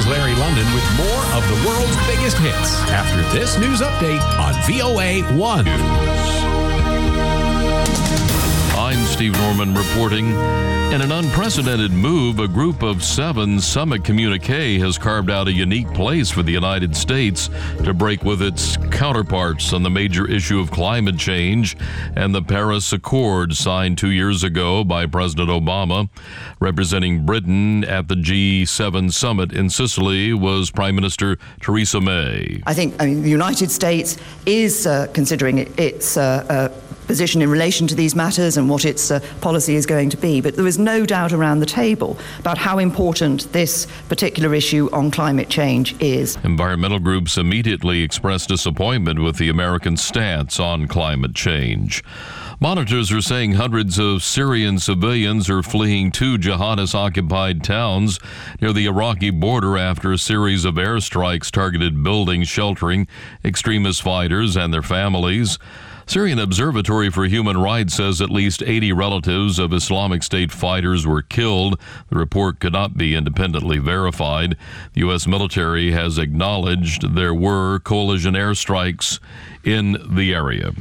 Larry London with more of the world's biggest hits after this news update on VOA 1. I'm Steve Norman reporting. In an unprecedented move, a group of 7 Summit Communique has carved out a unique place for the United States to break with its counterparts on the major issue of climate change and the Paris Accord signed 2 years ago by President Obama. Representing Britain at the G7 summit in Sicily was Prime Minister Theresa May. I think the United States is considering its position in relation to these matters and what its policy is going to be. But there is no doubt around the table about how important this particular issue on climate change is. Environmental groups immediately expressed disappointment with the American stance on climate change. Monitors are saying hundreds of Syrian civilians are fleeing 2 jihadist-occupied towns near the Iraqi border after a series of airstrikes targeted buildings sheltering extremist fighters and their families. Syrian Observatory for Human Rights says at least 80 relatives of Islamic State fighters were killed. The report could not be independently verified. The U.S. military has acknowledged there were coalition airstrikes in the area.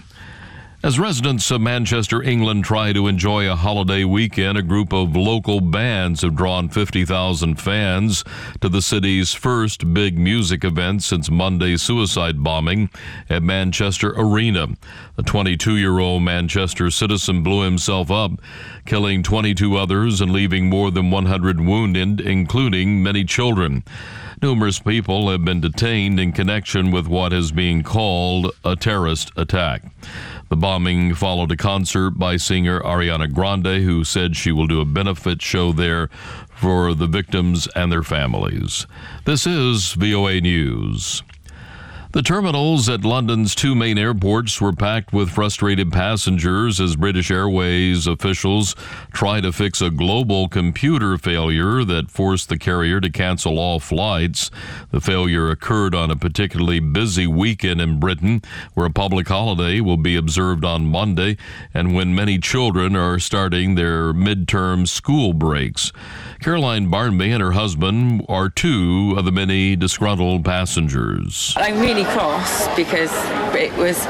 As residents of Manchester, England try to enjoy a holiday weekend, a group of local bands have drawn 50,000 fans to the city's first big music event since Monday's suicide bombing at Manchester Arena. A 22-year-old Manchester citizen blew himself up, killing 22 others and leaving more than 100 wounded, including many children. Numerous people have been detained in connection with what is being called a terrorist attack. The bombing followed a concert by singer Ariana Grande, who said she will do a benefit show there for the victims and their families. This is VOA News. The terminals at London's 2 main airports were packed with frustrated passengers as British Airways officials try to fix a global computer failure that forced the carrier to cancel all flights. The failure occurred on a particularly busy weekend in Britain, where a public holiday will be observed on Monday and when many children are starting their midterm school breaks. Caroline Barnby and her husband are 2 of the many disgruntled passengers. I'm really cross because it was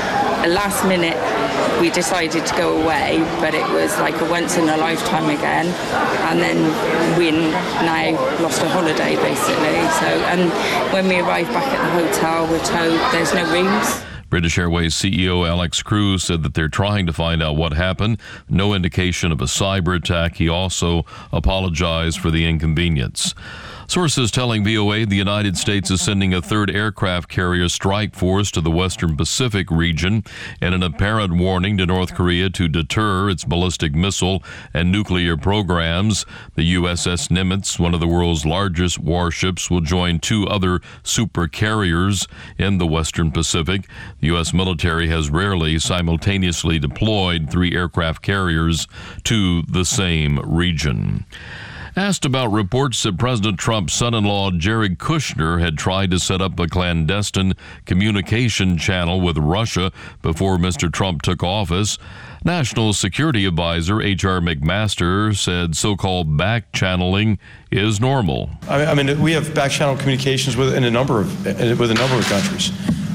a last minute we decided to go away, but it was like a once in a lifetime again, and then we now lost a holiday basically. So, and when we arrived back at the hotel, we're told there's no rooms. British Airways CEO Alex Cruz said that they're trying to find out what happened. No indication of a cyber attack. He also apologized for the inconvenience. Sources telling VOA the United States is sending a 3rd aircraft carrier strike force to the Western Pacific region in an apparent warning to North Korea to deter its ballistic missile and nuclear programs. The USS Nimitz, one of the world's largest warships, will join 2 other super carriers in the Western Pacific. The U.S. military has rarely simultaneously deployed 3 aircraft carriers to the same region. Asked about reports that President Trump's son-in-law Jared Kushner had tried to set up a clandestine communication channel with Russia before Mr. Trump took office, National Security Advisor H.R. McMaster said so-called back-channeling is normal. I mean, we have back-channel communications with a number of countries.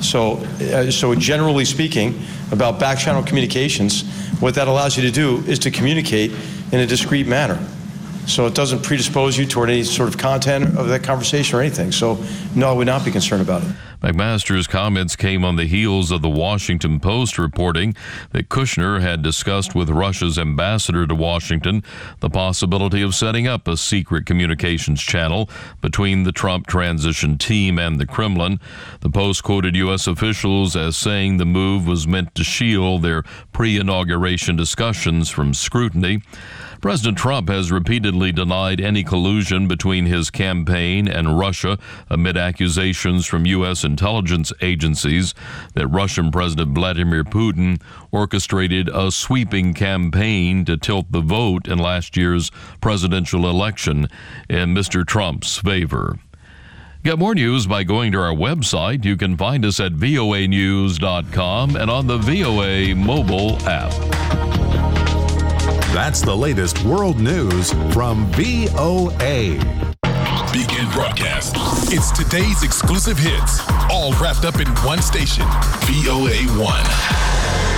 So generally speaking, about back-channel communications, what that allows you to do is to communicate in a discreet manner. So it doesn't predispose you toward any sort of content of that conversation or anything. So, no, I would not be concerned about it. McMaster's comments came on the heels of the Washington Post reporting that Kushner had discussed with Russia's ambassador to Washington the possibility of setting up a secret communications channel between the Trump transition team and the Kremlin. The Post quoted U.S. officials as saying the move was meant to shield their pre-inauguration discussions from scrutiny. President Trump has repeatedly denied any collusion between his campaign and Russia amid accusations from U.S. intelligence agencies that Russian President Vladimir Putin orchestrated a sweeping campaign to tilt the vote in last year's presidential election in Mr. Trump's favor. Get more news by going to our website. You can find us at voanews.com and on the VOA mobile app. That's the latest world news from VOA. Begin broadcast. It's today's exclusive hits, all wrapped up in one station, VOA 1.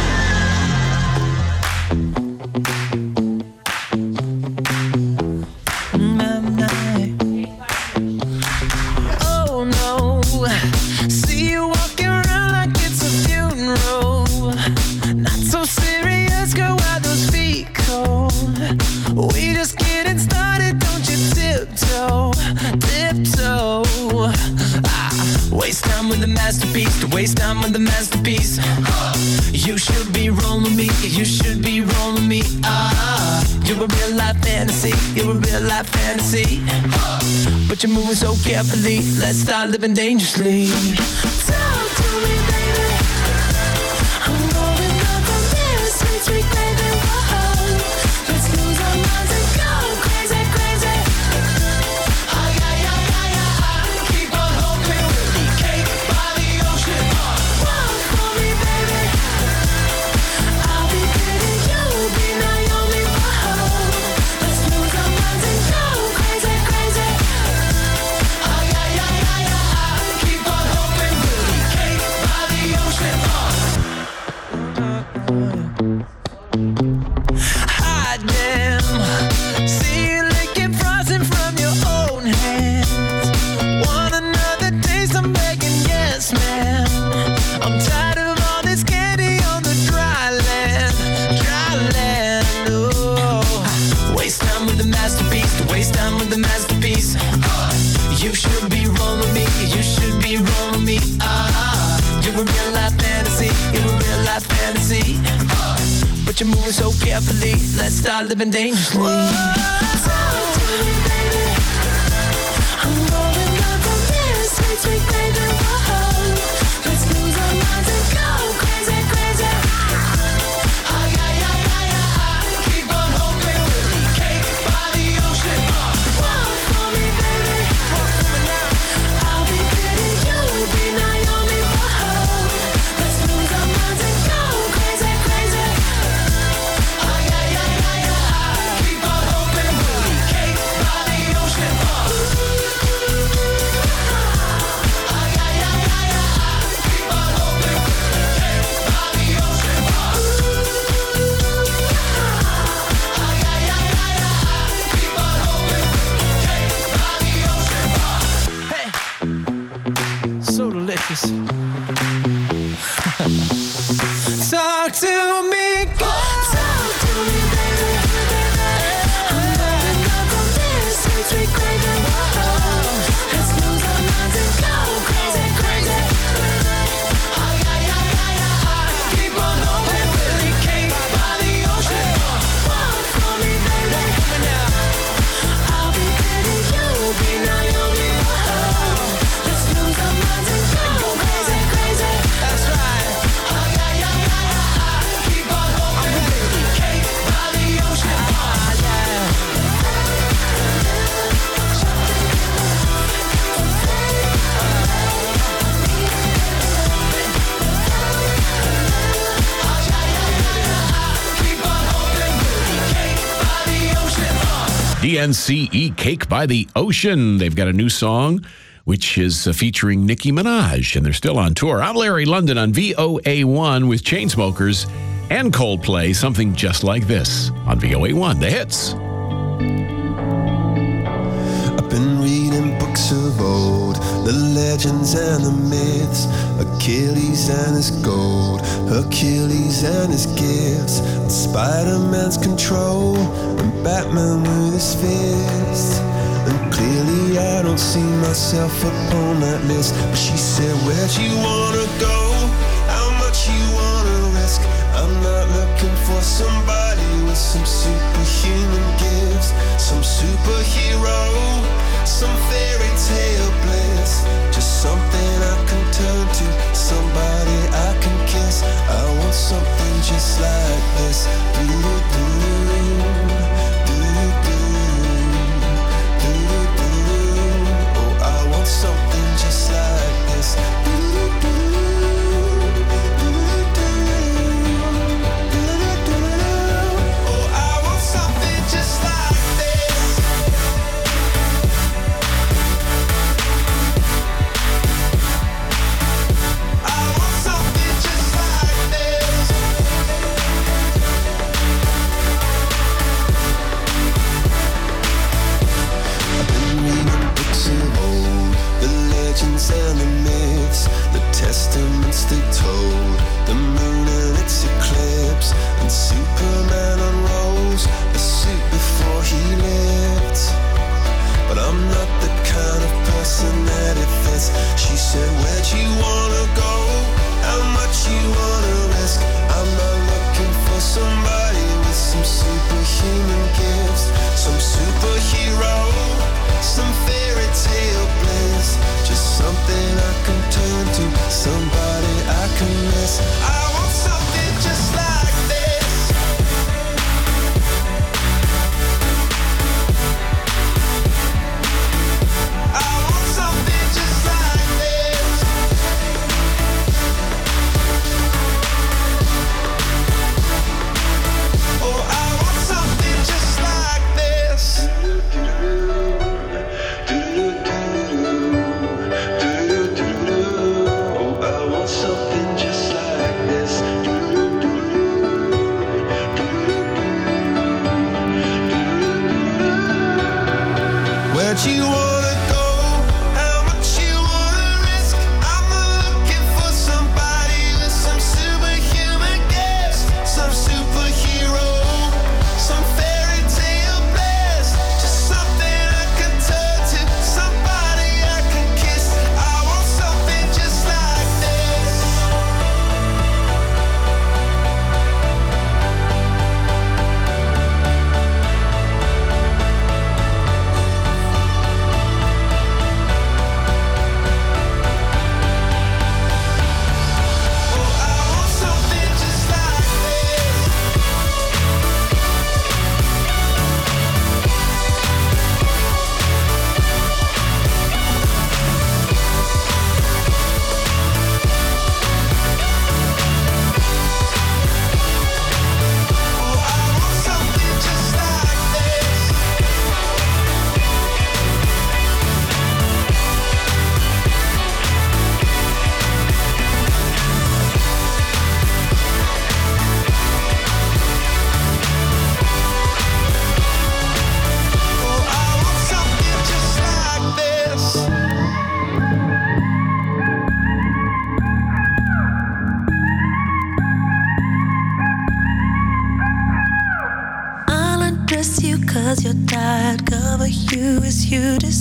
Waste time with the masterpiece. You should be rolling me. You should be rolling me. You're a real life fantasy. You're a real life fantasy. But you're moving so carefully. Let's start living dangerously. Talk to me, baby. I'm going up on this sweet, sweet baby. Whoa. Let's lose our minds and go crazy, crazy. Keep on hoping we'll be cake by the ocean. Walk for me, baby. I'll be pretty, you'll be Naomi. Whoa. Let's lose our minds and go crazy, crazy. Keep on hoping we'll be cake by the ocean. Hot damn. See you licking frosting from your own hands. Want another taste? I'm begging, yes, ma'am. I'm tired of all this candy on the dry land, dry land. Oh, waste time with the masterpiece. To waste time with the masterpiece. You should be rolling me. You should be rolling me. You're a real life fantasy. You're a real life fantasy. But you're moving so carefully. Let's start living dangerously. Talk to me, baby. I'm going up on this sweet, sweet baby. Whoa. Let's lose our minds and go crazy, crazy. Keep on hoping we'll be cake by the ocean. Walk for me, baby. Walk for me now. I'll be pretty, you'll be Naomi. Whoa. Let's lose our minds and go crazy, crazy. Keep on hoping we'll be cake by the ocean. Keep on hoping we'll be cake by the ocean. Keep on hoping we'll be cake by the ocean. Hey, so delicious. Talk to me, girl. Talk to me, baby. I'm going up on this sweet, sweet crazy. Whoa. Let's lose our minds and go crazy, crazy. Keep on hoping we'll be cake by the ocean. Walk for me, baby. I'll be pretty, you'll be Naomi. Whoa. Let's lose our minds and go crazy, crazy. That's right. Keep on hoping we'll be cake by the ocean. Keep on hoping we'll be cake by the ocean. DNCE Cake by the Ocean. They've got a new song, which is featuring Nicki Minaj, and they're still on tour. I'm Larry London on VOA1 with Chainsmokers and Coldplay, something just like this on VOA1, the hits. I've been reading books of old, the legends and the myths, Achilles and his gold, Hercules and his gifts, and Spider-Man's control, and Batman with his fists. And clearly I don't see myself upon that list. But she said, where'd you wanna go? How much you wanna risk? I'm not looking for somebody with some superhuman gifts, some superhero, some fairy tale bliss. Just something I can turn to, somebody I can kiss. I want something just like this. Oh, I want something just like this. Oh, I want something just like this.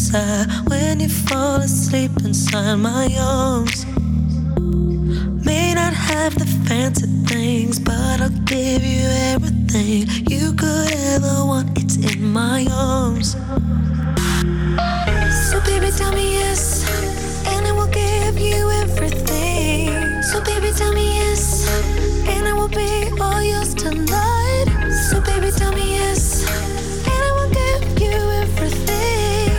sigh when you fall asleep inside my arms. May not have the fancy things, but I'll give you everything you could ever want. It's in my arms. So baby, tell me yes, and I will give you everything. So baby, tell me yes, and I will be all yours tonight. So baby, tell me yes, and I will give you everything.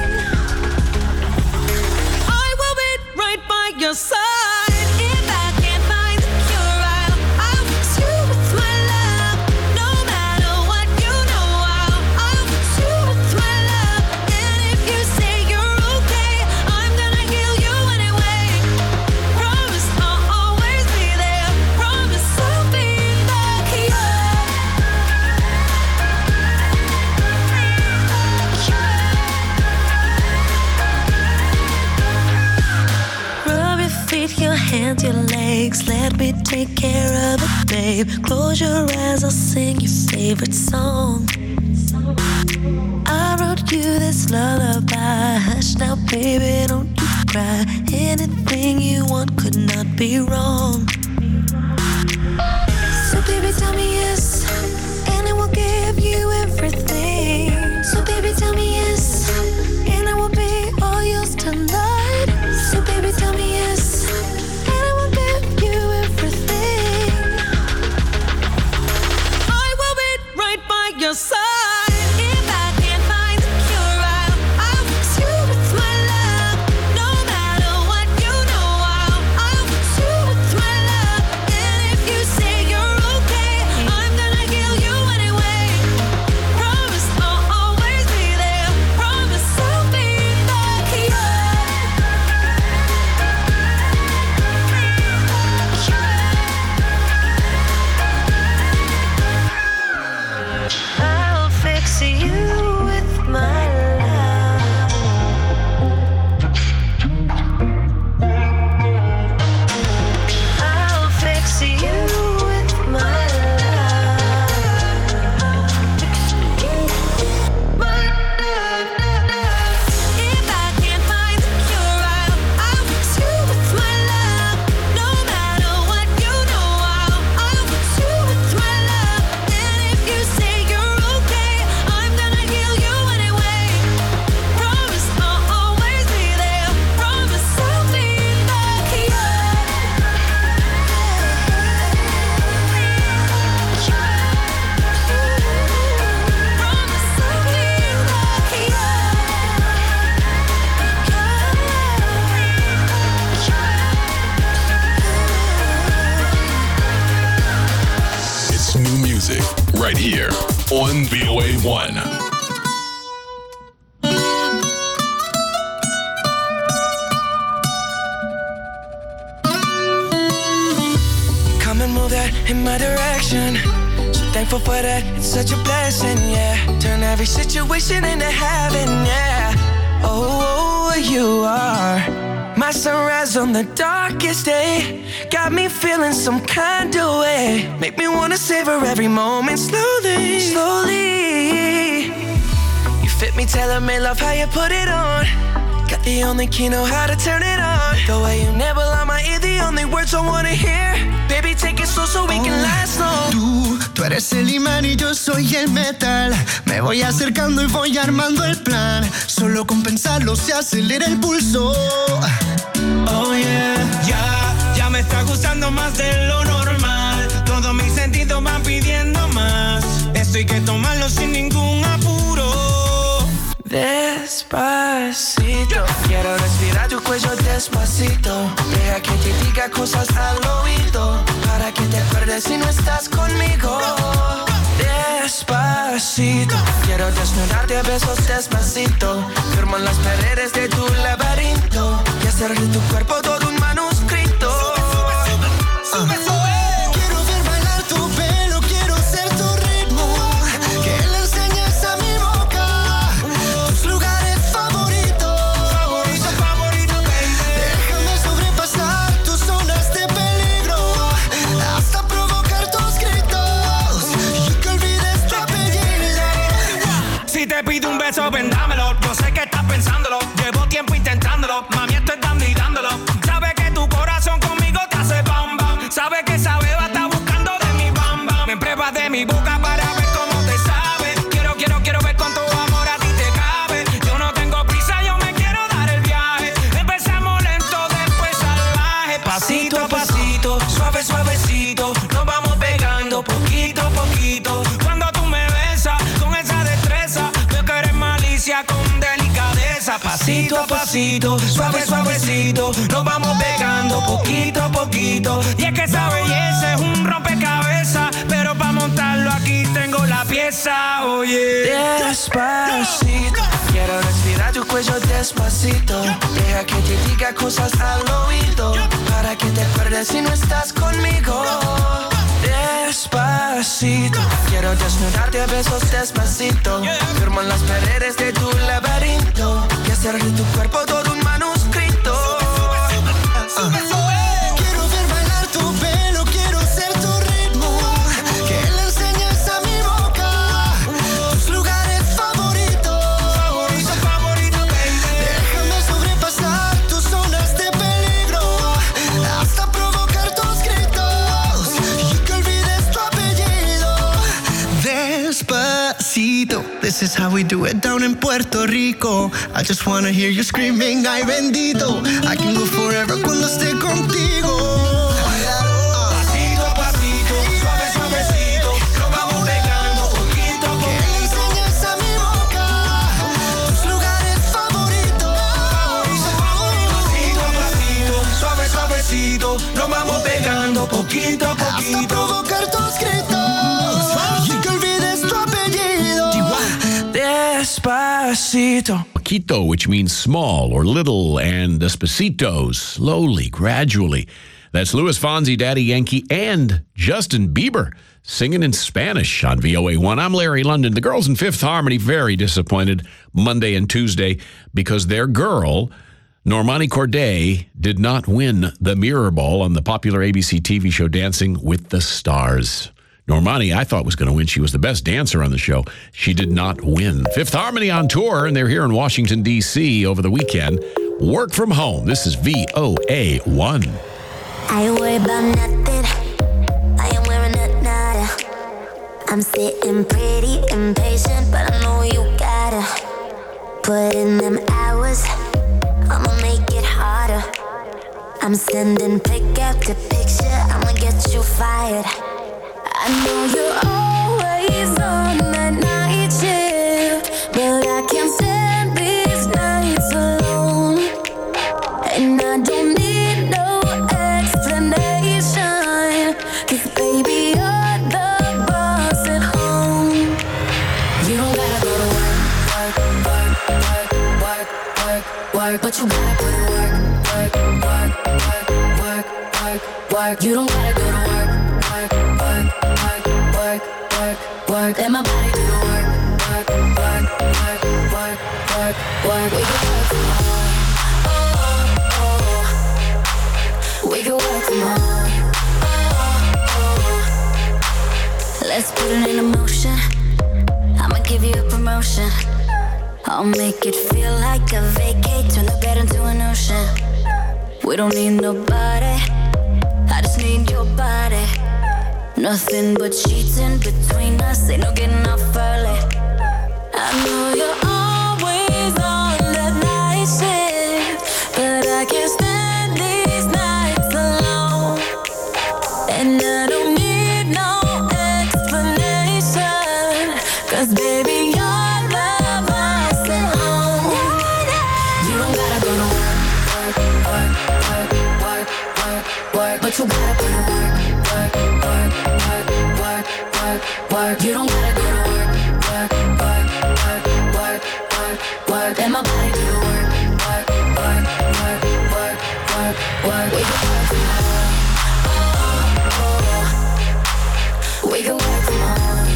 I will be right by your side. If I can't find the cure, I'll fix you with my love. No matter what, you know I'll fix you with my love. And if you say you're okay, I'm gonna heal you anyway. Promise I'll always be there. Promise I'll be the cure. Rub your feet, your hands, your legs. Let me take care of it, babe. Close your eyes, I'll sing your favorite song. I wrote you this lullaby. Hush now, baby, don't you cry. Anything you want could not be wrong. So baby, tell me yes, and I will give you everything. So baby, tell me yes, and I will be all yours tonight. So baby, tell me yes, and I will give you everything. I will be right by your side. If I can't find the cure, I'll fix you with my love. No matter what, you know I'll fix you with my love. And if you say you're okay, I'm gonna heal you anyway. Promise I'll always be there. Promise I'll be the cure. I'll fix you with my love. I'll fix you with my love. If I can't find the cure, I'll fix you with my love. No matter what, you know I'll fix you with my love. And if you say you're okay, I'm gonna heal you anyway. Promise I'll always be there. Promise I'll be the cure. Promise I'll be It's new music right here on VOA1. Come and move that in my direction. So thankful for that, it's such a blessing, yeah. Turn every situation into heaven, yeah. Oh, you are my sunrise on the darkest day. Got me feeling some kind of way. Make me wanna savor every moment slowly, slowly. You fit me, tailor-made, love how you put it on. Got the only key, know how to turn it on. The way you never lie my ear, the only words I wanna hear. Baby, take it slow so we can last long. Tú eres el imán y yo soy el metal. Me voy acercando y voy armando el plan. Solo con pensarlo se acelera el pulso. Oh yeah, ya me está gustando más de lo normal. Todos mis sentidos van pidiendo más. Esto hay que tomarlo sin ningún apuro. Despacito, quiero respirar tu cuello despacito. Deja que te diga cosas al oído, para que te acuerdes si no estás conmigo. Despacito, quiero desnudarte a besos despacito. Firmo en las paredes de tu laberinto y hacer de tu cuerpo todo un manuscrito. Sube, sube. Quiero ver bailar tu pelo, quiero ser tu ritmo. Que le enseñes a mi boca tus lugares favoritos. Favorito, baby. Déjame sobrepasar tus zonas de peligro, hasta provocar tus gritos y que olvides tu apellido. Si te pido un beso, ven dámelo. Yo sé que estás pensándolo. pasito, suave, suavecito, nos vamos pegando poquito a poquito. Y es que esa belleza es un rompecabezas, pero para montarlo aquí tengo la pieza, oye. Despacito, quiero respirar tu cuello despacito. Deja que te diga cosas al oído, para que te acuerdes si no estás conmigo. Despacito, quiero desnudarte a besos despacito. Firmo en las paredes de tu laberinto y hacer de tu cuerpo todo un manuscrito. Quiero ver bailar tu pelo, quiero ser tu ritmo, que le enseñes a mi boca tus lugares favoritos. Favorito, baby. Déjame sobrepasar tus zonas de peligro, hasta provocar tus gritos y que olvides tu apellido. Despacito, this is how we do it down in Puerto Rico. I just wanna hear you screaming, ay bendito. I can go forever cuando esté contigo. Pasito a pasito, suave, suavecito, nos vamos pegando poquito a Que le enseñes a mi boca tus lugares favoritos. Pasito a pasito, suave, suavecito, nos vamos pegando poquito a Hasta poquito. provocar tus gritos y que olvides tu apellido. Despacito. Poquito, which means small or little, and despacito, slowly, gradually. That's Luis Fonsi, Daddy Yankee, and Justin Bieber singing in Spanish on VOA1. I'm Larry London. The girls in Fifth Harmony very disappointed Monday and Tuesday because their girl, Normani Corday, did not win the Mirror Ball on the popular ABC TV show Dancing with the Stars. Normani, I thought, was going to win. She was the best dancer on the show. She did not win. Fifth Harmony on tour, and they're here in Washington, D.C. over the weekend. Work from home. This is VOA1. I ain't worried about nothing. I am wearing a nada. I'm sitting pretty impatient, but I know you gotta put in them hours. I'ma make it harder. I'm sending pick after picture. I'ma get you fired. I know you're always on that night shift, but I can't stand these nights alone. And I don't need no explanation, 'cause baby, you're the boss at home. You don't gotta go to work, work, work, work, work, work, work, but you gotta put in work, work, work, work, work, work, work. You don't gotta go to work, work, work, work, work, work, work. Let my body do the work, work, work, work, work, work, work. We can work from home. Oh, oh, oh. We can work from home. Oh, oh. Let's put it in motion. I'ma give you a promotion. I'll make it feel like a vacate. Turn the bed into an ocean. We don't need nobody. I just need your body. Nothing but sheets in between us. Ain't no getting off early. I know you're always on that night shift, but I can't stand these nights alone. And I don't need no explanation, 'cause baby, you're the boss at home. You don't gotta go to work, work, work, work, work, work, but you gotta put in work, work, work, work, work, work, work. You don't gotta go to work, work, work, work, work, work, work. Let my body do the work, work, work, work, work, work, work. We can work from home. Oh, oh, oh. We can work from home.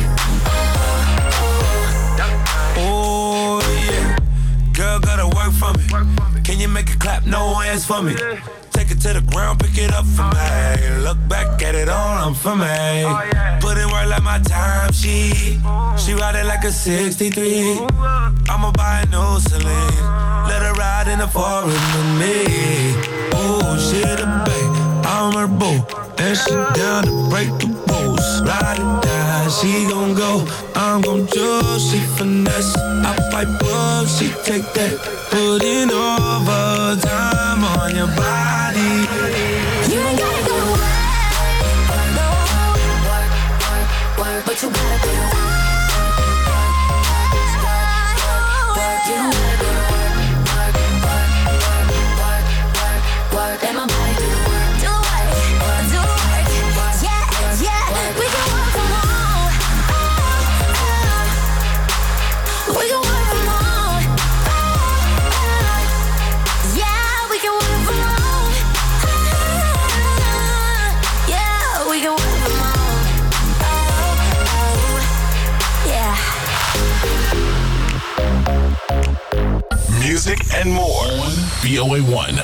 Oh, yeah. Girl, gotta work for me. Can you make it clap? No hands for me. Take it to the ground, pick it up for me. Look back at it all, I'm for me. Put in work like my time sheet. She ride it like a 63. I'ma buy a new Celine. Let her ride in the foreign with me. Oh, she the babe, I'm her boo. And she down to break the rules. Ride or die, she gon' go. I'm gon' choose, she finesse. I pipe up, she take that. Put in overtime on your body. You ain't gotta go to work, no, work, work, work, but you gotta do it. Work, you don't gotta go to work, work, work, and more on VOA1.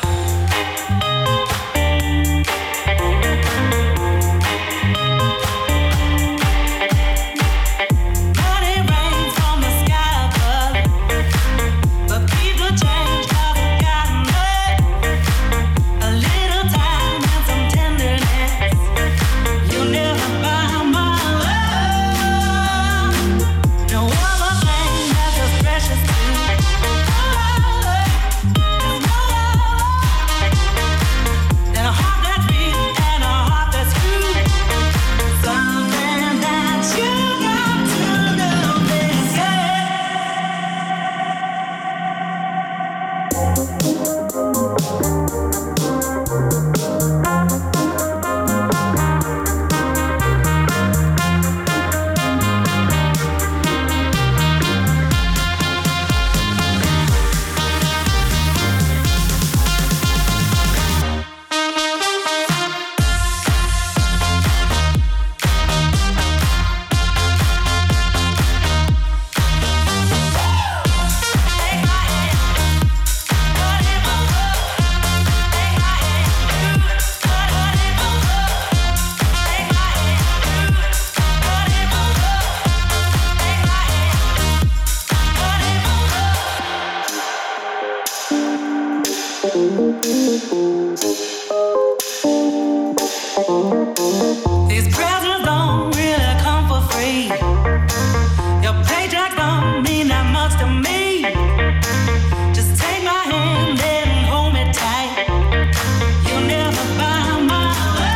These presents don't really come for free. Your paycheck don't mean that much to me. Just take my hand and hold me tight. You'll never buy my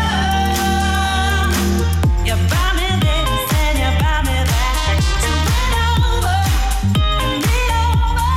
love. You buy me this and you buy me that. So win over, win me over.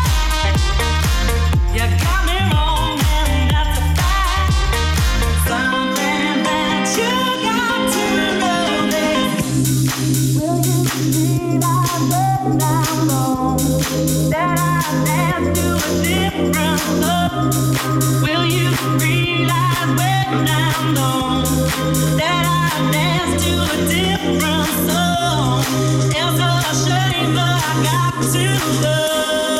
You got me wrong and that's a fact. Something that you got to know this. Will you see that way down low? That I dance to a different love. Will you realize way down low? That I dance to a different song. It's a shame, but I got to know.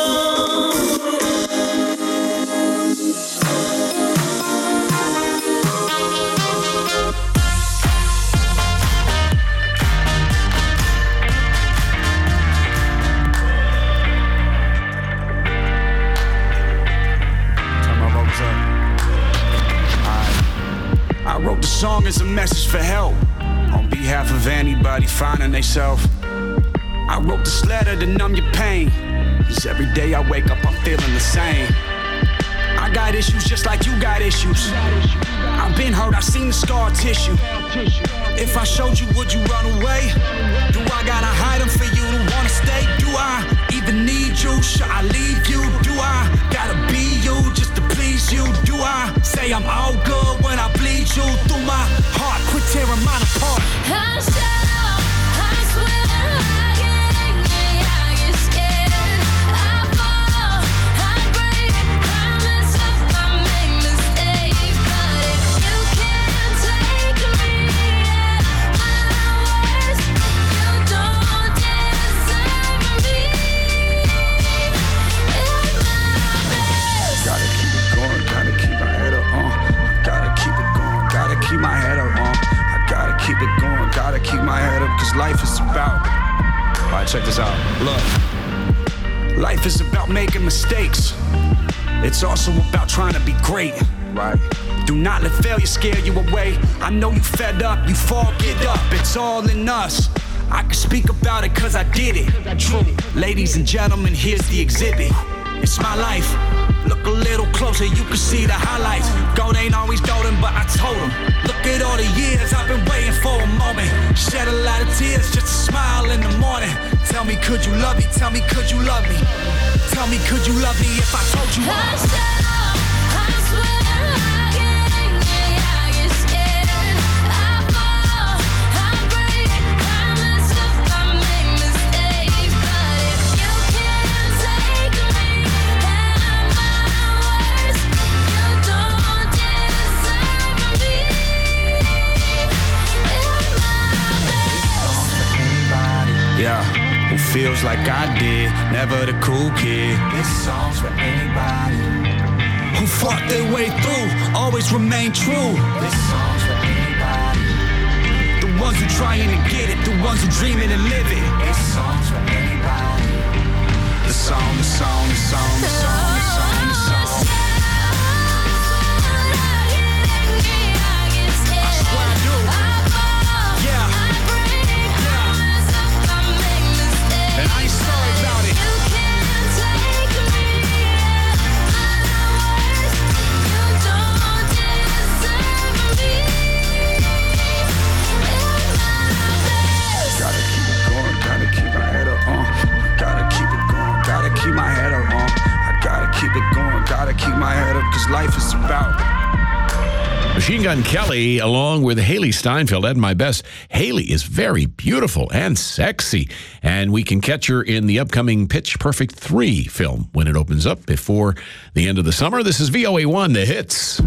I wrote the song as a message for help on behalf of anybody finding themselves. I wrote this letter to numb your pain, 'cause every day I wake up I'm feeling the same. I got issues just like you got issues. I've been hurt, I've seen the scar tissue. If I showed you, would you run away? Do I gotta hide them for you to wanna stay? Do I even need you? Should I leave you? Do I gotta be you just to please you? Do I say I'm all good when I bleed you through my heart? Quit tearing mine apart. I swear I get scared. I fall, I break, I mess up, I make mistakes. But if you can't take me at my worst, you don't deserve me at my best. Gotta keep it going, gotta keep my head up, gotta keep it going, gotta keep my head up, I gotta keep it going, gotta keep my head up, 'cause life is about. Alright, check this out. Look, life is about making mistakes. It's also about trying to be great, right? Do not let failure scare you away. I know you fed up, you fall, get up. It's all in us. I can speak about it 'cause I did it. True. Ladies and gentlemen, here's the exhibit. It's my life. Look a little closer, you can see the highlights. Gold ain't always golden, but I told him. Look at all the years I've been waiting for a moment. Shed a lot of tears just to smile in the morning. Tell me, could you love me? Tell me, could you love me? Tell me, could you love me if I told you? I swear I get scared. I fall, I break, I mess up, I make mistakes. But if you can't take me at my worst, you don't deserve me at my best. Yeah, who feels like I did. Never the cool kid. This song's for anybody who fought their way through, always remain true. This song's for anybody. The ones who trying to get it, the ones who dreaming and live it. This song's for anybody. The song, the song, the song, the song, the song, the song. I swear I do. Yeah. And I ain't sorry about it. Gotta keep it going, gotta keep my head up, gotta keep it going, gotta keep my head up, I gotta keep it going, gotta keep my head up, cause life is about Machine Gun Kelly, along with Haley Steinfeld, at my best. Haley is very beautiful and sexy, and we can catch her in the upcoming Pitch Perfect 3 film when it opens up before the end of the summer. This is VOA1, The Hits.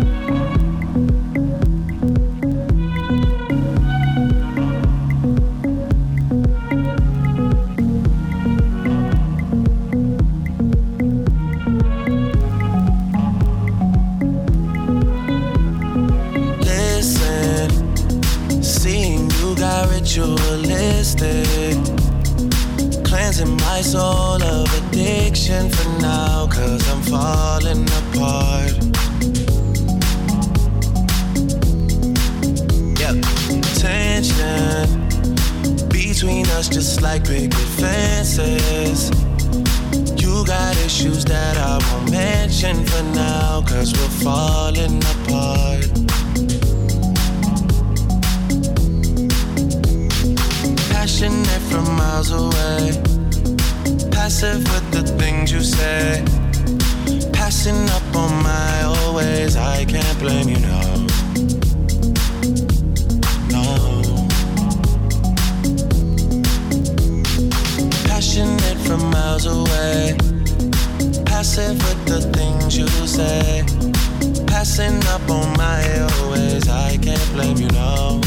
Ritualistic, cleansing my soul of addiction for now, cause I'm falling apart. Yep, tension between us just like picket fences. You got issues that I won't mention for now, cause we're falling apart. Passionate from miles away, passive with the things you say, passing up on my old ways. I can't blame you, no. Passionate from miles away, passive with the things you say, passing up on my old ways. I can't blame you, no.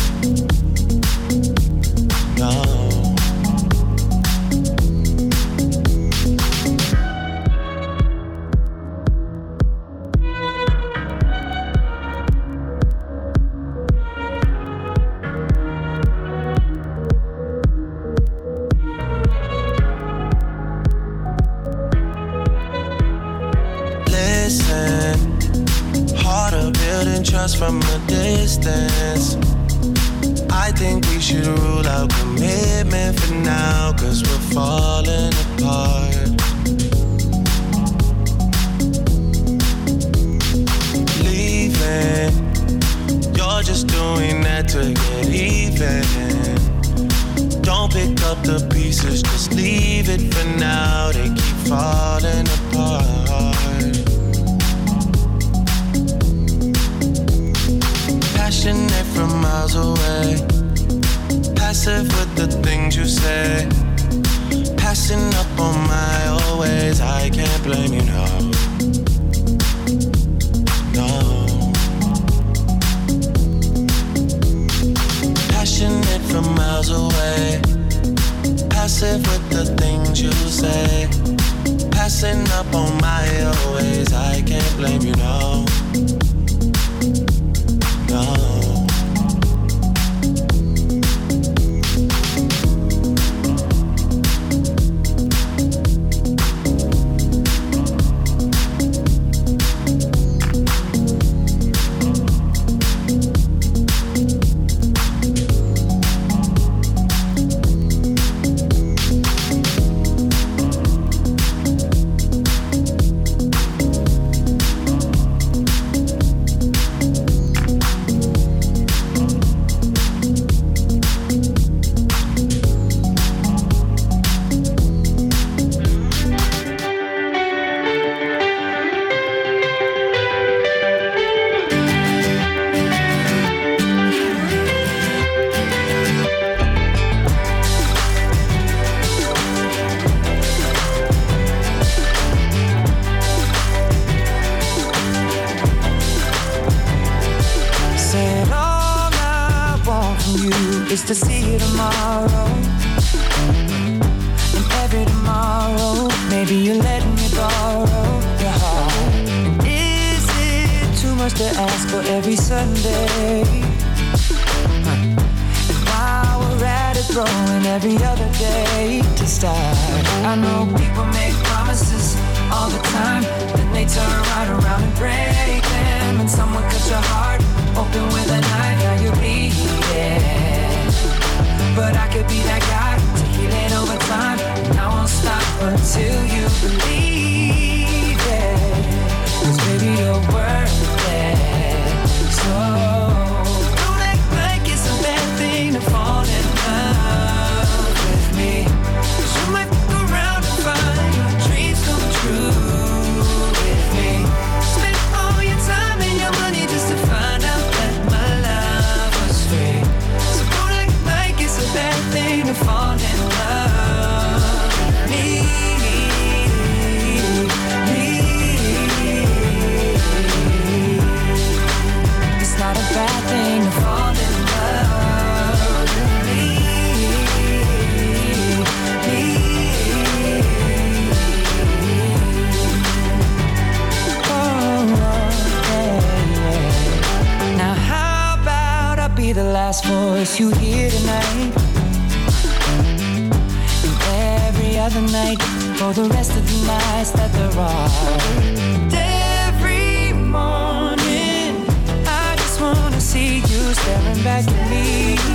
Listen, harder building trust from a distance. I think we should rule out commitment for now, cause we're falling apart. Leaving, you're just doing that to get even. Don't pick up the pieces, just leave it for now. They keep falling apart. Passionate from miles away, passive with the things you say, passing up on my old ways. I can't blame you, no. Passionate from miles away, passive with the things you say, passing up on my old ways. I can't blame you, no. is to see you tomorrow. Maybe you're letting me borrow your heart. And is it too much to ask for every Sunday? And while we're at it, throwing every other day to start. I know people make promises all the time, then they turn right around and break them. And someone cut your heart open with a knife, now you're bleeding. But I could be that guy to heal it over time, and I won't stop until you believe it. 'Cause baby, you're worth it. So don't act like it's a bad thing to fall in love with me. 'Cause you might fuck around and find your dreams come true with me. Spend all your time and your money just to find out that my love was free. So don't act like it's a bad thing to fall in love with me. It's not a bad thing to fall in love with me. Now how about I be the last voice you hear tonight, and every other night for the rest of the nights that there are. And every morning I just wanna see you staring back at me,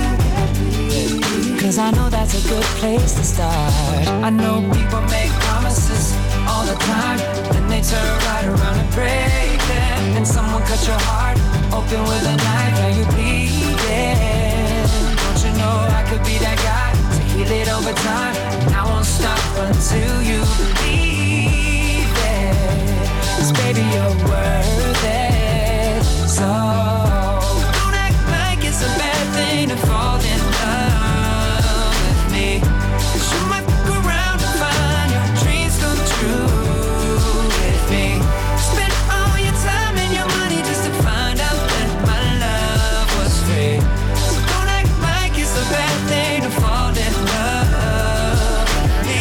'cause I know that's a good place to start. I know people make promises all the time, then they turn right around and break them. And someone cut your heart open with a knife, now you're bleeding. Don't you know I could be that guy to heal it over time, and I won't stop until you believe it. 'Cause baby, you're worth it. So don't act like it's a bad thing to fall in love with me. 'Cause you might fuck around and find your dreams come true with me. Spend all your time and your money just to find out that my love was free. So don't act like it's a bad thing to fall in love with me.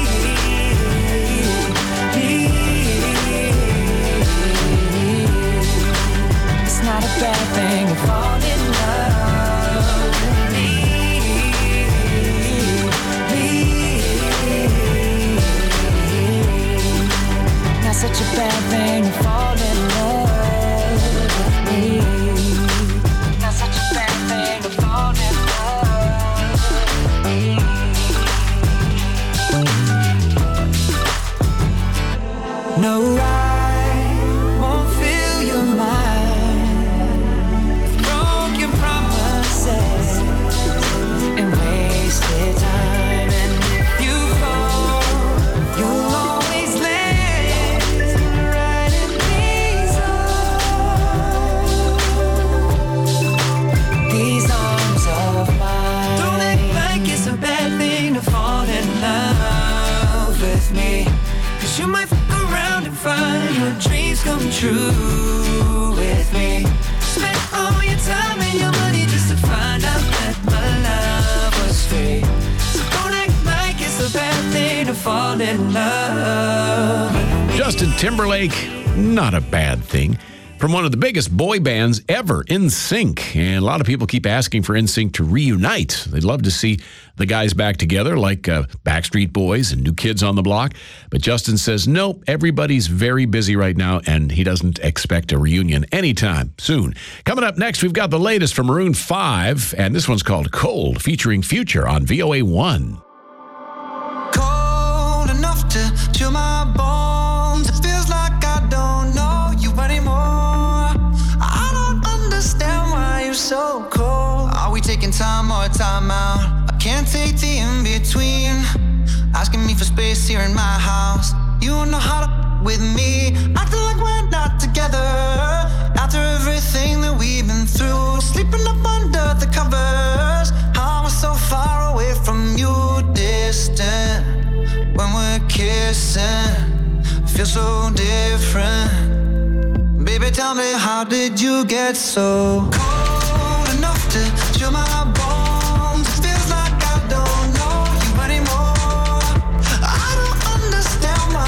It's not a bad thing to fall in love with me. Not such a bad thing to fall in love with me. Not such a bad thing to fall in love with me. No, I won't fill your mind with broken promises and wasted time. And if you fall, you'll always land right in these arms of mine. Don't act like it's a bad thing to fall in love with me. 'Cause you might fuck around and find your dreams come true with me. Spend all your time and your money just to find out that my love was free. So don't act like it's a bad thing to fall in love. Justin Timberlake, not a bad thing. From one of the biggest boy bands ever, NSYNC. And a lot of people keep asking for NSYNC to reunite. They'd love to see the guys back together like Backstreet Boys and New Kids on the Block. But Justin says, nope, everybody's very busy right now, and he doesn't expect a reunion anytime soon. Coming up next, we've got the latest from Maroon 5, and this one's called Cold, featuring Future on VOA1. Cold enough to chill my bones. It feels like I don't know you anymore. I don't understand why you're so cold. Are we taking time or time out? I can't take the in-between. Asking me for space here in my house. You know how to with me. Acting like we're not together. After everything that we've been through. Sleeping up under the covers. How we're so far away from you, distant. When we're kissing, feels so different. Baby, tell me, how did you get so cold enough to chill my bones? It feels like I don't know you anymore. I don't understand why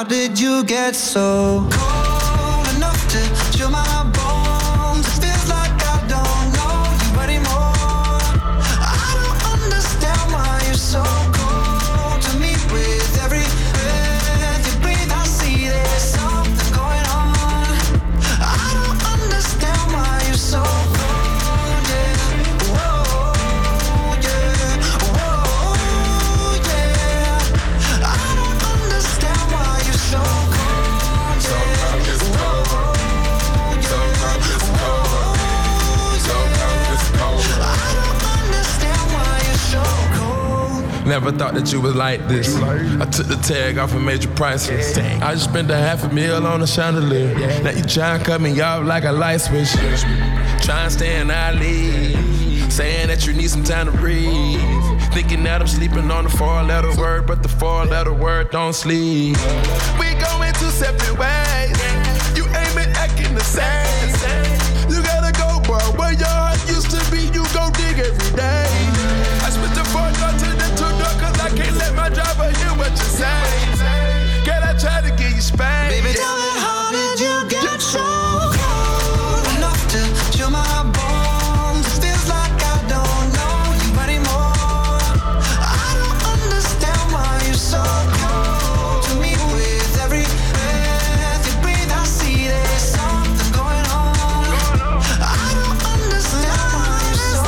did you get so cold enough to chill my bones? It feels like I don't know you anymore. I don't understand why you're so cold to me. With every breath you breathe, I see there's something going on. I don't understand why you're so cold, yeah. Whoa, yeah. Whoa, yeah. I don't understand why you're so cold, yeah. Never thought that you was like this. I took the tag off and made you priceless. I just spent $500,000 on a chandelier. Now you try and cut me off like a light switch. Try and stay in our league. Saying that you need some time to breathe. Thinking that I'm sleeping on the 4-letter word, but the 4-letter word don't sleep. We going two separate ways. You ain't been acting the same. You gotta go, bro. Where your heart used to be, you go dig every day. I split the 4-door to the 2-door, cause I can't let my driver hear what you say. Girl, I try to get you spanked. Baby, tell me, how did you get so cold enough to chill my bones? It feels like I don't know you anymore. I don't understand why you're so cold to me. With every breath you breathe, I see there's something going on. I don't understand why you're so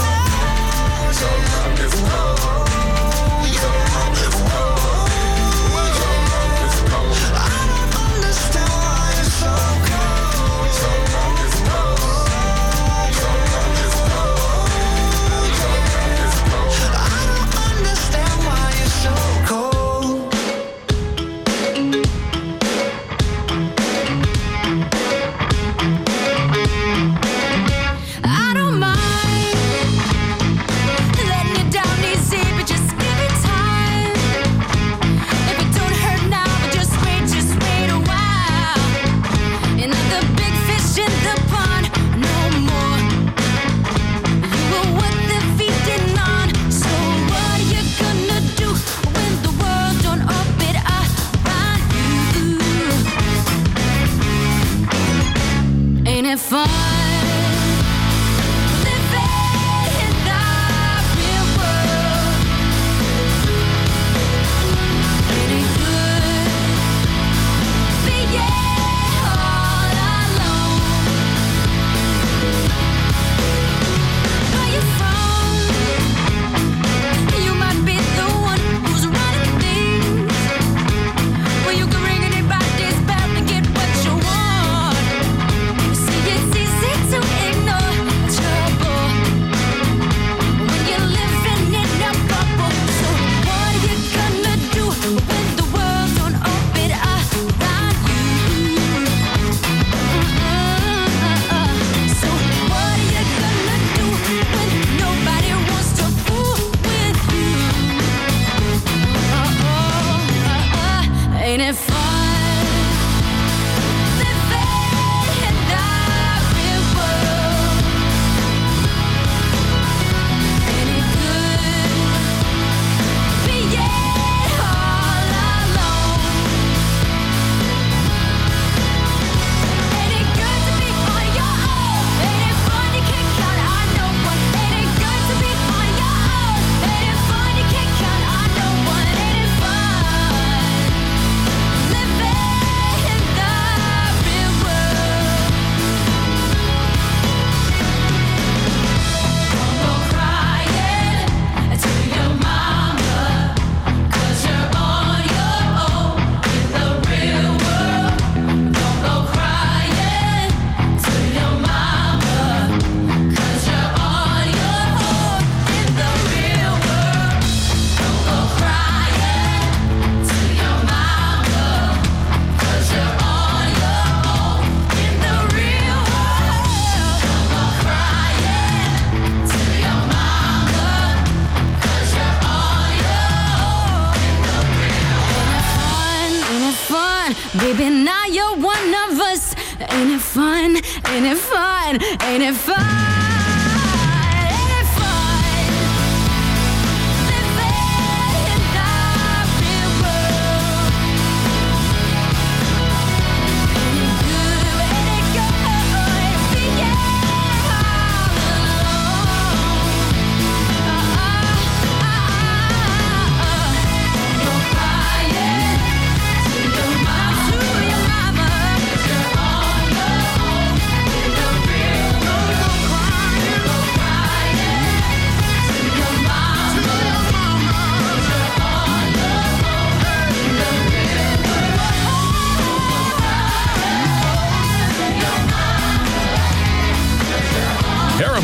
Baby, now you're one of us. Ain't it fun? Ain't it fun? Ain't it fun?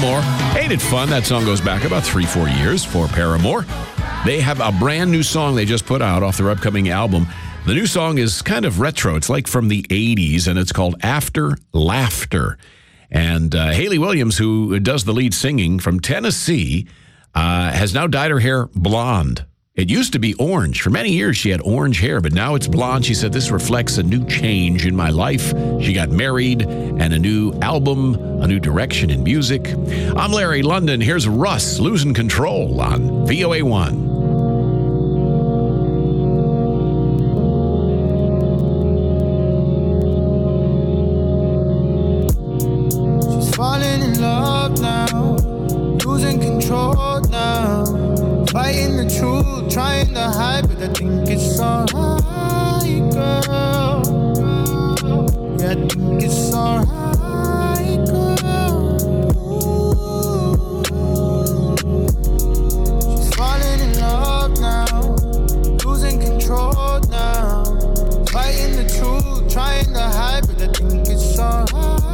Paramore. Ain't it fun? That song goes back about 3-4 years for Paramore. They have a brand new song they just put out off their upcoming album. The new song is kind of retro. It's like from the 80s, and it's called After Laughter. And Hayley Williams, who does the lead singing from Tennessee, has now dyed her hair blonde. It used to be orange. For many years, she had orange hair, but now it's blonde. She said, this reflects a new change in my life. She got married and a new album, a new direction in music. I'm Larry London. Here's Russ, Losing Control on VOA1. Falling in love now, losing control now, fighting the truth, trying to hide, but I think it's alright, girl. Yeah, I think it's alright, girl. She's falling in love now, losing control now, fighting the truth, trying to hide, but I think it's alright.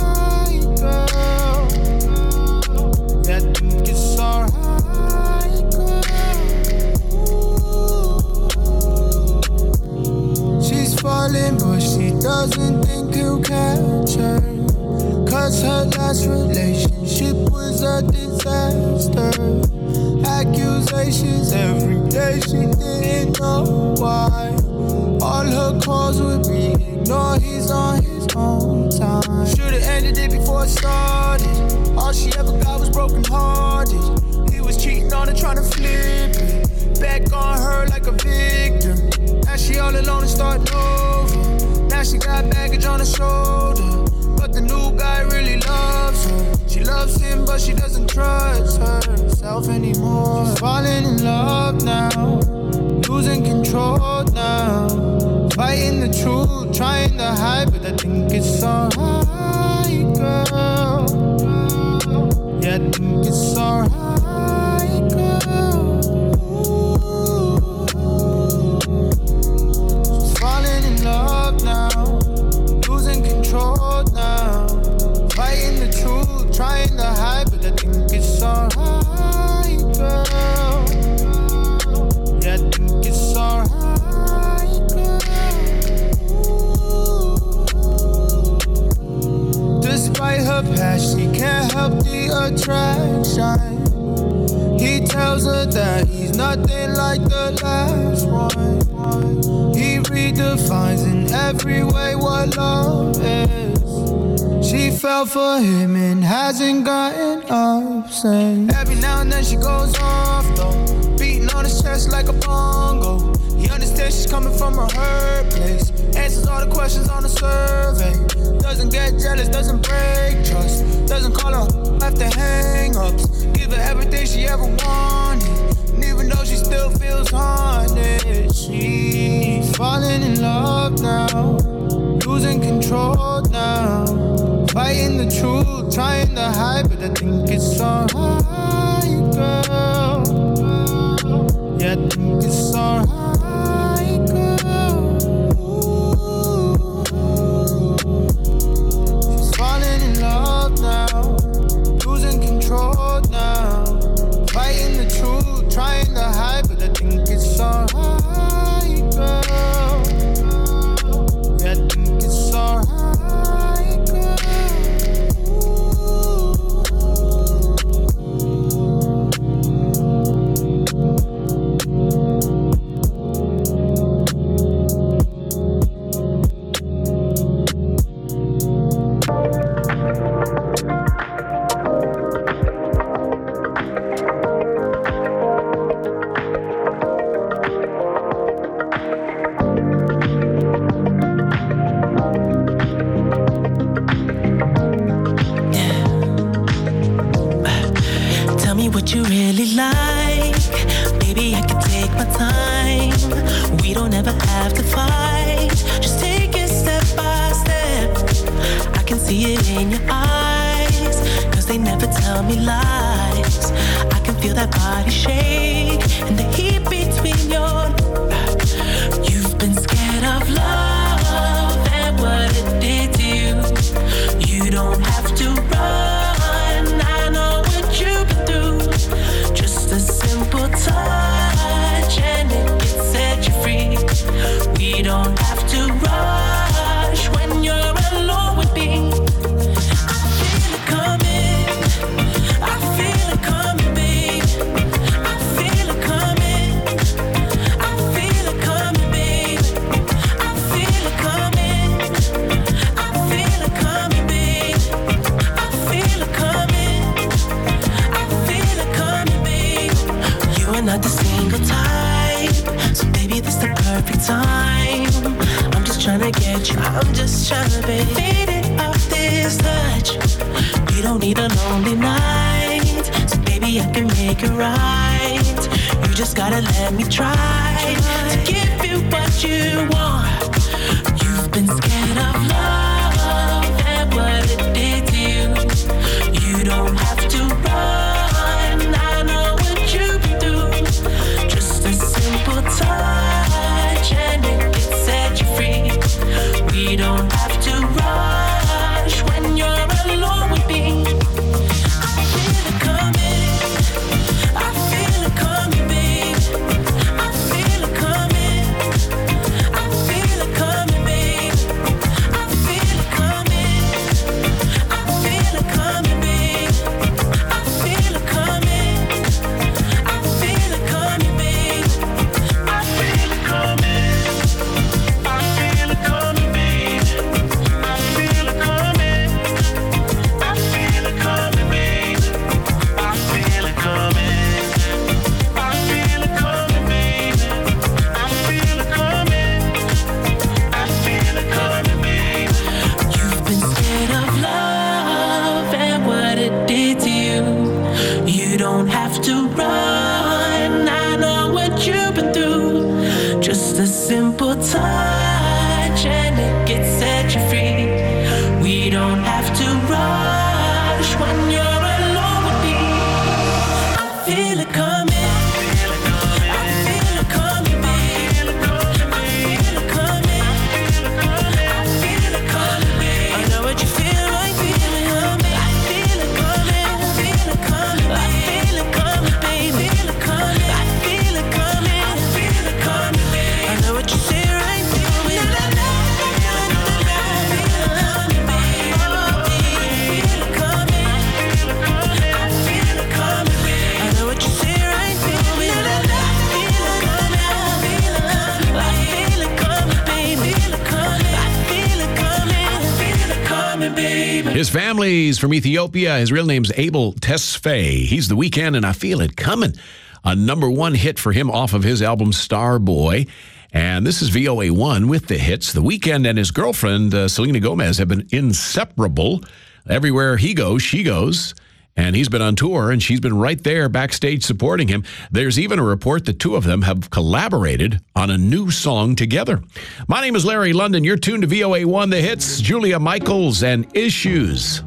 Falling, but she doesn't think he'll catch her. Cause her last relationship was a disaster. Accusations every day, she didn't know why. All her calls would be ignored, he's on his own time. Should've ended it before it started. All she ever got was broken hearted. He was cheating on her, trying to flip it. Back on her like a victim. Now she all alone and starting over. Now she got baggage on her shoulder. But the new guy really loves her. She loves him, but she doesn't trust herself anymore. She's falling in love now, losing control now, fighting the truth, trying to hide, but I think it's alright, girl. Yeah, I think it's alright, girl. Love now, losing control now, fighting the truth, trying to hide, but I think it's alright, girl. Yeah, I think it's alright, girl. Despite her past, she can't help the attraction. He tells her that he's nothing like the last one. He redefines in every way what love is. She fell for him and hasn't gotten up since. Every now and then she goes off though, beating on his chest like a bongo. He understands she's coming from a hurt place, answers all the questions on the survey. Doesn't get jealous, doesn't break trust, doesn't call her after hang-ups. Give her everything she ever wanted, and even though she still feels haunted, she's falling in love now, losing control now, fighting the truth, trying to hide, but I think it's alright, girl. Yeah, I think it's alright, girl. She's falling in love now, losing control now, fighting the truth, trying to hide, but I think it's alright, girl. Yeah, I think it's alright, girl. What you really like, baby, I can take my time. We don't ever have to fight, just take it step by step. I can see it in your eyes, cause they never tell me lies. I can feel that body shake and the heat between your. You've been scared of love and what it did to you. You don't have to run, I know it gotta let me try to give you what you want. You've been scared of love and what it did to you. You don't have to run, I know what you've been through. Just a simple touch and it can set you free. We don't have to rush when you're alone with me. I feel it coming, I feel it coming, babe. I feel it coming, I feel it coming, babe. I feel it coming, I feel it coming, babe. I feel it coming, I feel it coming, babe. I feel it coming, I feel it coming, babe. I feel it coming, I feel it coming, babe. I feel it coming, I feel it coming, babe. I feel it coming, I feel it coming, babe. You've been scared of love and what it did to you. You don't have to run, I know what you've been through. Just a simple touch and it can set you free. We don't have to rush when you're alone with me. I feel it coming, I feel it coming, babe. I feel it coming, I feel it coming, babe. I know what you feel like, feel it coming. I feel it coming, I feel it coming, I feel it coming, babe. I feel it coming, I feel it coming, I feel it coming, babe. I know what you say right, feel it. His family's from Ethiopia. His real name's Abel Tesfaye. He's The Weeknd, and I Feel It Coming. A #1 hit for him off of his album Starboy. And this is VOA1 with the hits. The Weeknd and his girlfriend, Selena Gomez, have been inseparable. Everywhere he goes, she goes. And he's been on tour, and she's been right there backstage supporting him. There's even a report the two of them have collaborated on a new song together. My name is Larry London. You're tuned to VOA1, the hits, Julia Michaels and Issues.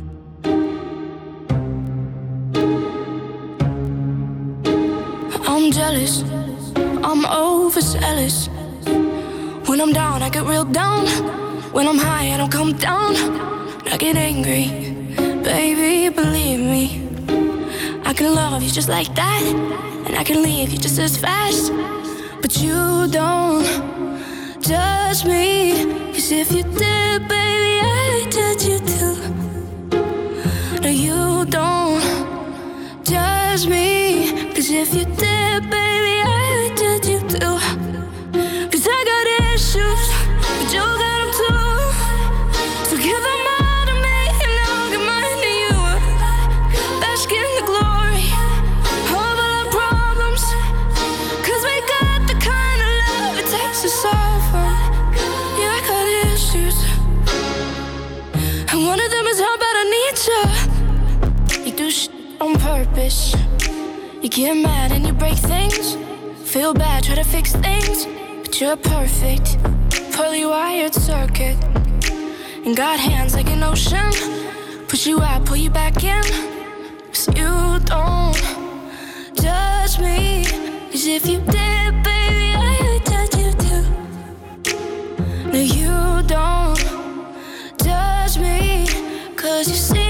I'm jealous, I'm overzealous. When I'm down, I get real down. When I'm high, I don't come down. I get angry. Baby, believe me, I can love you just like that, and I can leave you just as fast. But you don't judge me, 'cause if you did, baby, I'd judge you too. No, you don't judge me, 'cause if you did, baby, I'd judge you too. 'Cause I got issues, but you got them too. So give them all to me, and I'll give mine to you. Bask in the glory of all our problems, 'cause we got the kind of love it takes to solve them. Yeah, I got issues, and one of them is how bad I need you. You do shit on purpose. You get mad and you break things. Feel bad, try to fix things, but you're perfect. Fully wired circuit, and got hands like an ocean. Push you out, pull you back in. 'Cause you don't judge me, 'cause if you did, baby, I would judge you too. No, you don't judge me, 'cause you see